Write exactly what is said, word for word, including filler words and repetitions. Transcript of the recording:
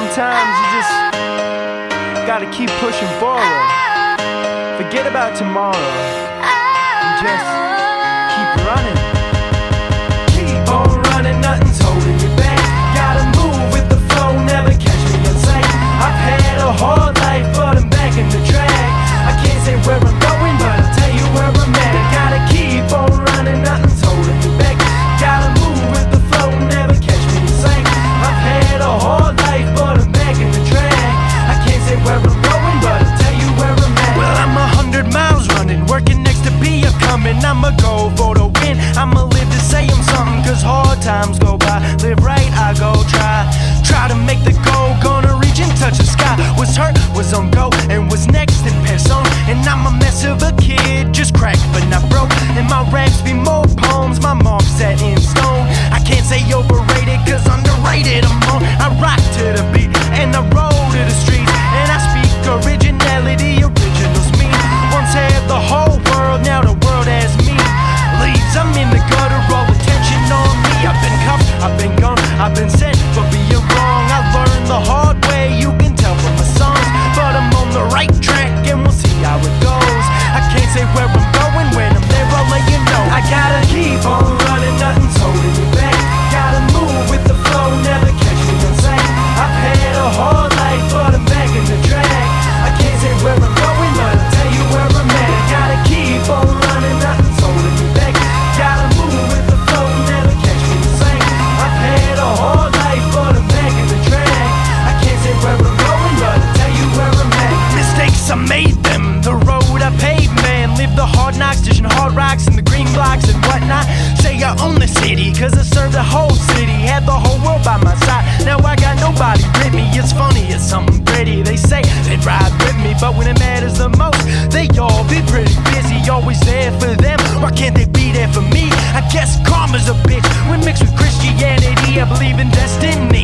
sometimes you just gotta keep pushing forward. Forget about tomorrow and just keep running. Keep on running, nothing's holding you back. Gotta move with the flow, never catch me insane. I've had a hard life, but I'm back in the track. I can't say where I'm going, but I'll tell you where I'm at. I gotta keep on running, nothing's holding me back. Gotta move with the flow, never catch me insane. I've had a hard life, but I'm back in the track. I can't say where I'm going, but I'll tell you where I'm at. Well, I'm a hundred miles running, working next to be a coming. I'ma go for the win, I'ma live to say I'm something. Cause hard times go by, live right, I go try. Try to make the goal, gonna reach and touch the sky. Was hurt, was on go, and was next and pass on. And I'm a mess of a kid, just cracked but not broke. And my raps be more poems, my mark's set in stone. I can't say overrated, cause underrated I'm on. I rock to the beat, and I roll to the streets. And I speak originality, originals me. Once had the whole world, now the world has me. Leaves, I'm in the gutter, all attention on me. I've been cuffed, I've been gone, I've been sent for being wrong. I learned the hard way, you can tell from my songs. But I'm on the right track, and we'll see how it goes. I can't say where I'm going, when I'm there I'll let you know. I gotta keep on running, nothing's holding me back. Gotta move with the flow, never catch me insane. I've had a hard life, but I'm back in the track. I can't say where I'm going, but I'll tell you where I'm at. I gotta keep on running, nothing's holding me back. Gotta move with the flow, never catch me insane. I've had a hard life, but I'm back in the track. I can't say where I'm going, but I'll tell you where I'm at. Mistakes, I made them, the road I paved, man. Live the hard knocks, dishing hard rocks and the green blocks and whatnot. Say I own the city, cause I served the whole city. Had the whole world by my side, now I got nobody with me. It's funny, it's something pretty. They say they'd ride with me, but when it matters the most, they all be pretty busy. Always there for them, why can't they be there for me? I guess karma's a bitch, when mixed with Christianity. I believe in destiny.